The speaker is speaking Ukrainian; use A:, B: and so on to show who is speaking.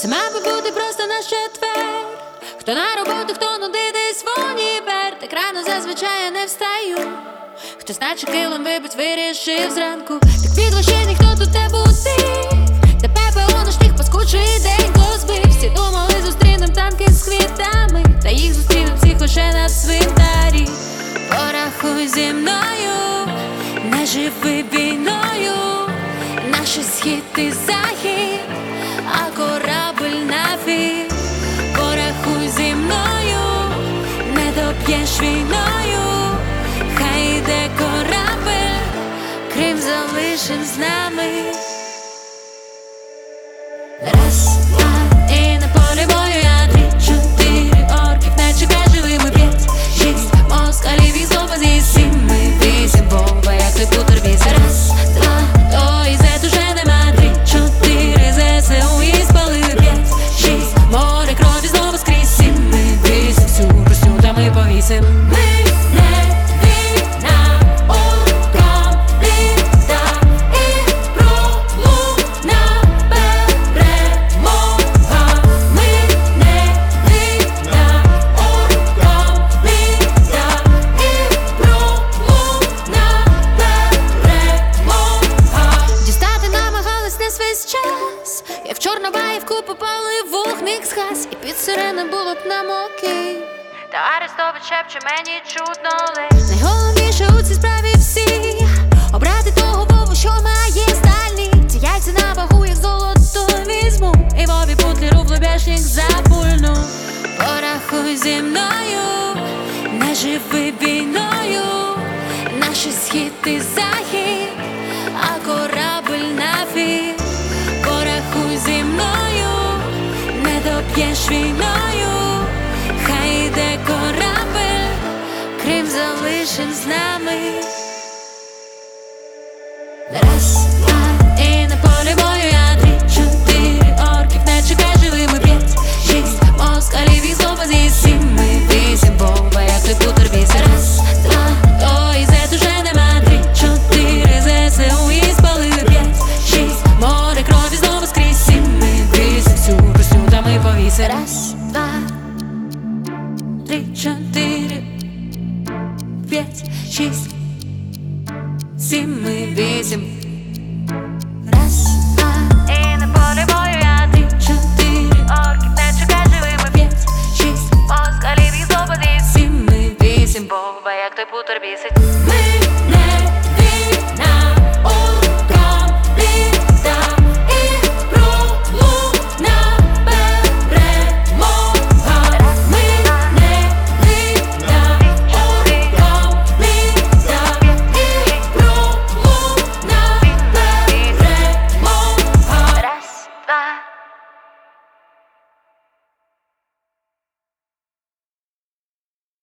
A: Це мав би бути просто наш четвер. Хто на роботу, хто нудить десь в універ. Так рано зазвичай я не встаю. Хтось наче килим вибить, вирішив зранку. Так відлучи, ніхто тут не будив. Тебе ППО наш тих паскучий день збив. Всі думали, зустрінем танки з квітами. Та їх зустрінем всіх лише на цвинтарі. Порахуй зі мною, не живи війною. Наші схід і захід, а корабль нафіг. Порахуй зі мною, не доб'єш війною. Хай йде корабель, Крим залишим з нами. Раз, два, і на полі бою я 3-4 орків не чекай живими 5-6 москалів їх знову зі 7-8 бомба, як той путер віз. Раз, два, ой, зет уже нема 3-4 ЗСУ і спалили 5-6 море крові знову скрізь 7-8 всю русню та ми повісим. Як в Чорнобаївку попали вогник згас, і під сирени було б нам окей. Та Арестович шепче мені чутно ледь. Найголовніше у цій справі всі обрати того Вову, що має стальні. Ці яйця на вагу, як золото візьму, і Вові Путлеру в лобешник запульну. Порахуй зі мною, не живи війною. Наші схід і захід, а корабль нафіг. Порахуй зі мною, не доб'єш війною. Хай йде корабель, Крим залишим з нами. Раз, два, і на полі бою я 3-4 орків не чекай живими 5-6 москалів їх знову зі 7-8 бомба, як той путер віз. Раз, два, ой, зет уже нема 3-4 ЗСУ і спалили 5-6 море крові знову скрізь 7-8 всю русню та ми повісили. Раз, два, 3-4 5-6 7-8. Раз, два, і на полі бою я 3-4 орків не чекай живими 5-6 москалів їх знову зі 7-8 бомба, як той путер бісить.